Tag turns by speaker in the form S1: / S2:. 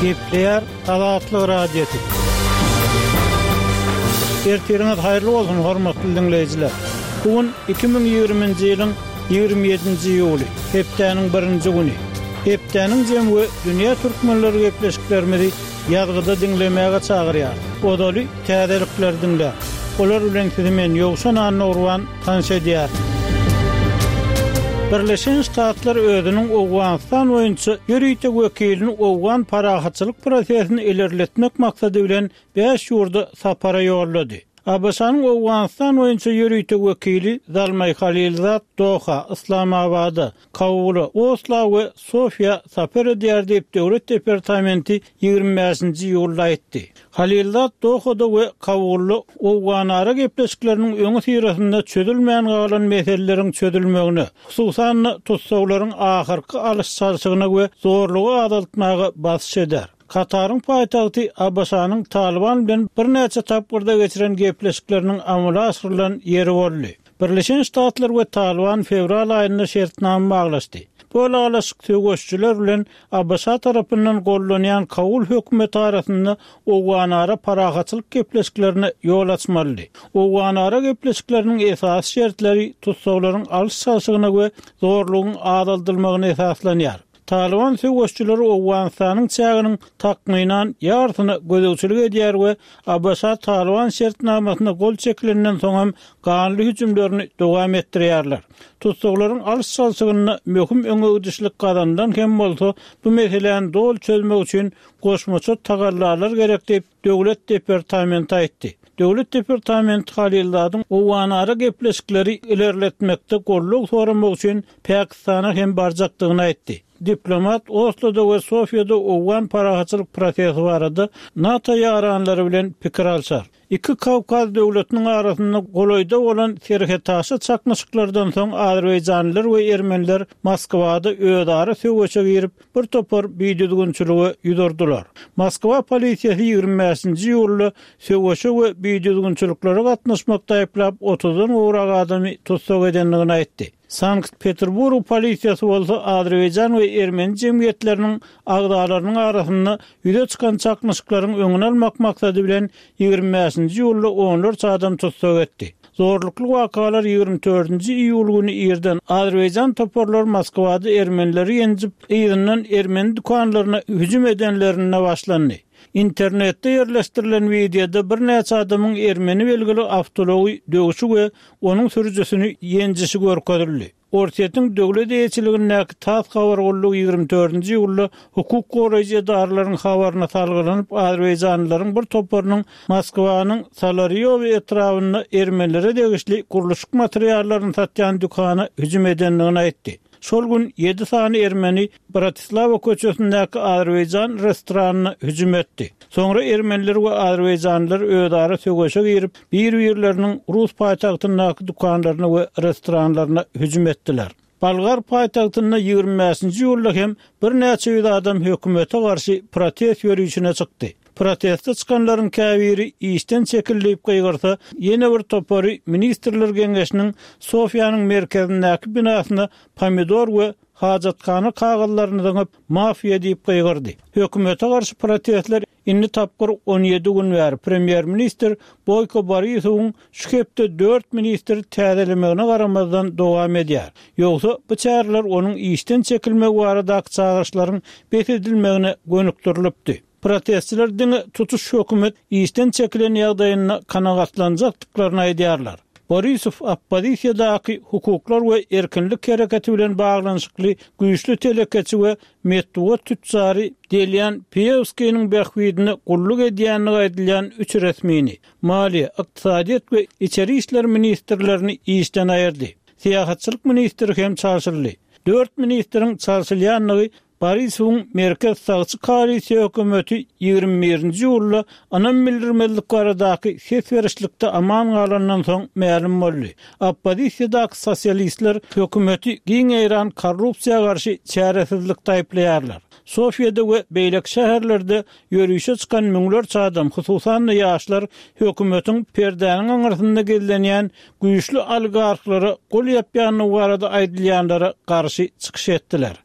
S1: Gepleyer Azatlyk radiosu. Ertiriniz hayırlı olsun hormatly dinleyijiler. Bugün 2020-nji ýylyň 27-nji ýuly, hepdeniň 1-nji güni. Hepdeniň jemgy dünýä türkmenleri gepleşiklerimizi ýazgyda dinlemäge çagyrýar. Odaly täzelikler dinle. Olar bilen sizi men ýogşan anurwan tanşedýär. Birleşen Ştatlar özünün Awganistan boýunça ýürüýte wekilini Awgan parahatçylyk prosesini ilerletmek maksady bilen 5 ýurda sapara ýollady. Abaşanyň Awganistan boýunça ýürüýte wekili Zalmay Halilzat Doha, Islamabada, Kabul, Oslo we Sofia sapar edýär diýip Döwlet Departamenti 25-nji ýylda aýtdy. Halilzat Dohada we Kabul'da Awganara gepleşikleriniň öňü sirasynda çözülmeýän galan meseleleriň çözülmegine, hususan tutsaglaryň ahyrky alışsaçygyna we zorlugy azaltmagy basy eder. Kataryň paýtagty Abaşanyň Taliban bilen bir näçe tapgyrda geçiren gepleşikleriniň amala aşyrylan ýeri boldy. Birleşen Ştatlar we Taliban fevral aýynda şertname baglaşdy. Bu alaşyk töwüşçüler bilen Abaşa tarapyndan gollanýan Kabul hökümeti arasynda Awganara parahatçylyk gepleşiklerine ýol açmaly. Awganara gepleşikleriniň esas şertleri tutsaglaryň alışsaçygyna we zorlugyň azaldylmagyna esaslanýar. Taliban söwüşçüleri Awganistanyň çäginiň takmynan ýartyny gözegçilik edýär we Abaşa Taliban şertnamasyna gol çekilenden soň ganly hüjümlerini dowam etdirýärler. Tutsaglaryň alışsaçygyna möhüm öňegidişlik gazandan hem bolsa bu meseleni dol çözmek üçin goşmaça tagallarlar gerek diýip Döwlet Departamenti aýtdy. Döwlet Departamenti Halilzatyň Awganara gepleşikleri ilerletmekde golluk soramak üçin Pakistana hem barjakdygyny aýtdy. Diplomat Oslo'da we Sofiýada Awgan parahatçylyk prosesi barada NATO ýaranlary bilen pikir alşar. İki Kawkaz döwletiniň arasynda golaýda bolan serhetaşy çakmaşyklardan soň Azerbaýjanlylar we Ermeniler Moskwada öýdary söwüşe girip bir topar biýdüzgünçiligi ýudurdylar. Moskwa polisiýasy 25-nji ýylda söwüşe we biýdüzgünçiliklere gatnaşmakda aýplap 30-dan owrak adamy tutsak edenligini aýtdy. Sankt-Peterburg polisiýasy bolsa Azerbaýjan we Ermeni jemgyýetleriniň agdalarynyň arasynda ýüze çykan çakmaşyklaryň öňüni almak maksady bilen 25-nji ýylda onlarça adam tutsak etdi. Zorlukly wakalar 24-nji iýul güni ýerden Azerbaýjan toparlar Moskwada Ermenileri ýenjip ýerinden Ermeni dukanlaryna hüjüm edenlerine başlandy. İnternetde yerleştirilen videoda bir näçe adamyň Ermeni belgili avtology döwüşi we onuň sürüjesini ýenjişi görkezildi. Ortiýetiň döwlet eýçiligine tas habar boldy 24-nji ýylda hukuk goraýjy darlaryň habaryna salgylanyp Azerbaýjanlylaryň bir toparynyň Moskwanyň Salaryov etrawyna Ermenilere degişli guruluşyk materiallaryny satýan dukana hüjüm edenligini aýtdy. Şol gün 7 sany Ermeni Bratislava köçesindäki Azerbaýjan restoranyna hüjüm etdi. Soňra Ermeniler we Azerbaýjanlylar öýdary söwüşe girip bir-birleriniň Rus paýtagtyndaky dukanlaryna we restoranlaryna hüjüm etdiler. Balgar paýtagtyna 25-nji ýylda hem bir näçe ýüz adam hökümete garşy protest ýürüýüşine çykdy. Protestde çykanlaryň käbiri işden çekilip gaýgyrsa, ýene bir topary ministrler geňeşiniň Sofiýanyň merkezindäki binasyna pomidor we hajatkana kagallaryny döňüp mafiýa diýip gaýgyrdy. Hökümete garşy protestler inni tapgyr 17 gün bäri premier minister Boyko Borisowyň şu hepde 4 ministr täzelemegine garamazdan dowam edýär. Ýogsa bu çäreler onuň işden çekilmek baradaky çağırşlaryň besedilmegine gönükdirilipdi. Protestçiler dini tutuş hökümet işten çekilen ýagdaýyna kanagatlanjakdyklaryny aýdýarlar. Borisov oppozisiýadaky hukuklar we erkinlik hereketi bilen baglanyşykly güýçlü telekeçi we Medwedew tütsary Delian Pievskiň behwidini gulluk edýänligi aýdylýan 3 resmini Maliýe, Ykdysadyýat we İçeri işler ministrlerini işden aýyrdy. Siýasatçylyk ministri hem çarşyly. 4 ministriň çarşylýanlygy Borisowyň merkez sagçy koalisiýa hökümeti 21-nji ýylda anam bildirmelik baradaky ses berişlikde aman galandan soň ma'lum boldy. Oppozisiýadaky sosialistler hökümeti giňeýran korrupsiýaga garşy çäresizlikde aýplaýarlar. Sofiýada we beýlek şäherlerde ýörüýüşe çykan müňlerçe adam, hususan ýaşlar hökümetiň perdäniň aňyrtynda gelenýän güýçlü oligarklary gol ýapýany barada aýdylýanlara garşy çykyş etdiler.